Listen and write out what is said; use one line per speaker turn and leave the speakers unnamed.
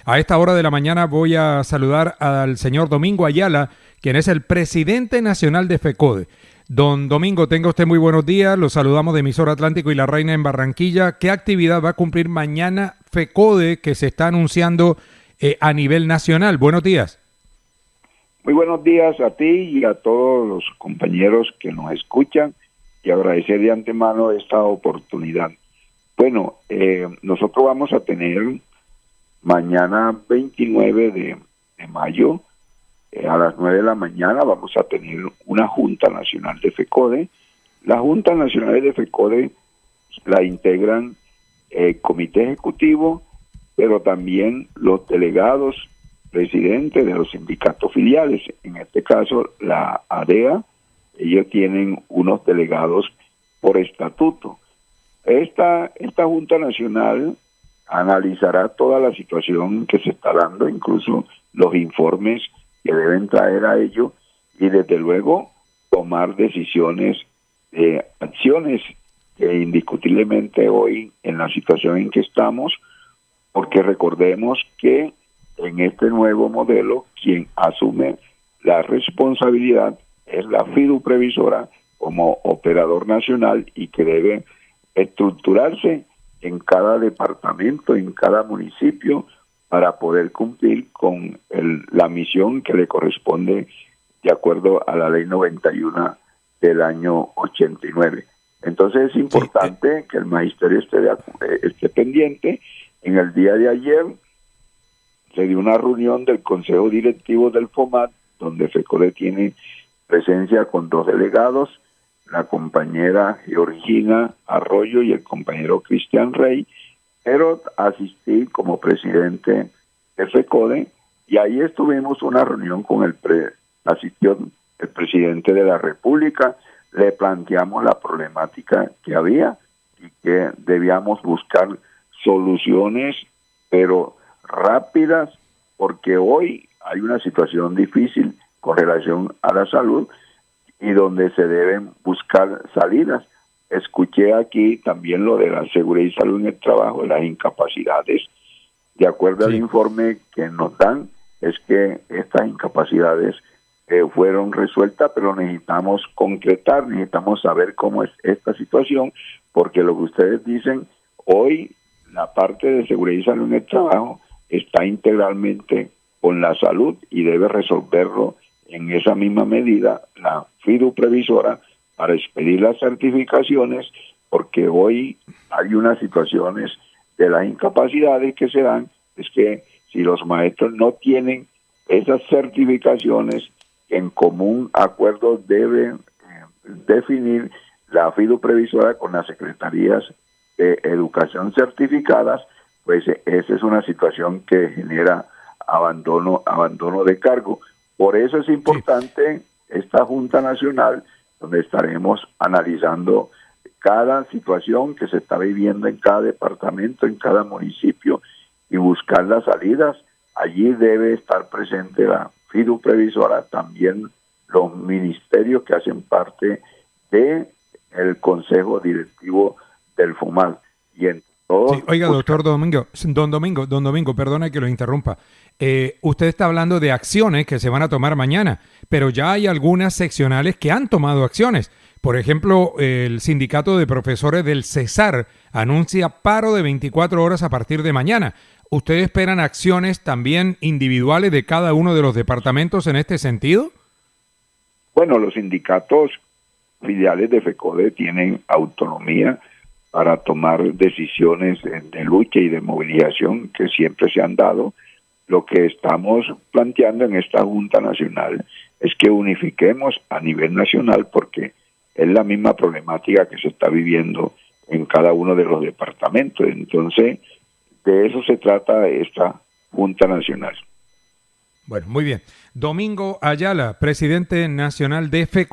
A esta hora de la mañana voy a saludar al señor Domingo Ayala, quien es el presidente nacional de FECODE. Don Domingo, tenga usted muy buenos días. Los saludamos de Emisor Atlántico y La Reina en Barranquilla. ¿Qué actividad va a cumplir mañana FECODE que se está anunciando a nivel nacional? Buenos días.
Muy buenos días a ti y a todos los compañeros que nos escuchan y agradecer de antemano esta oportunidad. Bueno, nosotros vamos a tener mañana 29 de mayo a las 9 de la mañana vamos a tener una Junta Nacional de FECODE. La Junta Nacional de FECODE la integran el Comité Ejecutivo, pero también los delegados presidentes de los sindicatos filiales. En este caso, la ADEA, ellos tienen unos delegados por estatuto. Esta Junta Nacional analizará toda la situación que se está dando, incluso los informes que deben traer a ello, y desde luego tomar decisiones de acciones que indiscutiblemente hoy en la situación en que estamos, porque recordemos que en este nuevo modelo quien asume la responsabilidad es la FIDU Previsora como operador nacional y que debe estructurarse en cada departamento, en cada municipio, para poder cumplir con la misión que le corresponde de acuerdo a la Ley 91 del año 89. Entonces es importante que el magisterio esté pendiente. En el día de ayer se dio una reunión del Consejo Directivo del FOMAT, donde FECODE tiene presencia con 2 delegados, la compañera Georgina Arroyo y el compañero Cristian Rey, pero asistí como presidente de FECODE y ahí estuvimos una reunión con asistió el presidente de la República, le planteamos la problemática que había y que debíamos buscar soluciones, pero rápidas, porque hoy hay una situación difícil con relación a la salud y donde se deben buscar salidas. Escuché aquí también lo de la seguridad y salud en el trabajo, las incapacidades. De acuerdo al informe que nos dan, es que estas incapacidades fueron resueltas, pero necesitamos concretar, necesitamos saber cómo es esta situación, porque lo que ustedes dicen, hoy la parte de seguridad y salud en el trabajo está integralmente con la salud y debe resolverlo en esa misma medida la FIDU Previsora para expedir las certificaciones, porque hoy hay unas situaciones de las incapacidades que se dan, es que si los maestros no tienen esas certificaciones, en común acuerdo debe definir la FIDU Previsora con las secretarías de educación certificadas, pues esa es una situación que genera abandono de cargo. Por eso es importante esta Junta Nacional, donde estaremos analizando cada situación que se está viviendo en cada departamento, en cada municipio, y buscar las salidas. Allí debe estar presente la FIDU Previsora, también los ministerios que hacen parte de el Consejo Directivo del FOMAL. Y en todo
oiga, doctor Domingo, don Domingo, perdone que lo interrumpa. Usted está hablando de acciones que se van a tomar mañana, pero ya hay algunas seccionales que han tomado acciones. Por ejemplo, el sindicato de profesores del Cesar anuncia paro de 24 horas a partir de mañana. ¿Ustedes esperan acciones también individuales de cada uno de los departamentos en este sentido?
Bueno, los sindicatos filiales de FECODE tienen autonomía para tomar decisiones de lucha y de movilización que siempre se han dado. Lo que estamos planteando en esta Junta Nacional es que unifiquemos a nivel nacional, porque es la misma problemática que se está viviendo en cada uno de los departamentos. Entonces, de eso se trata esta Junta Nacional.
Bueno, muy bien. Domingo Ayala, presidente nacional de FECODE.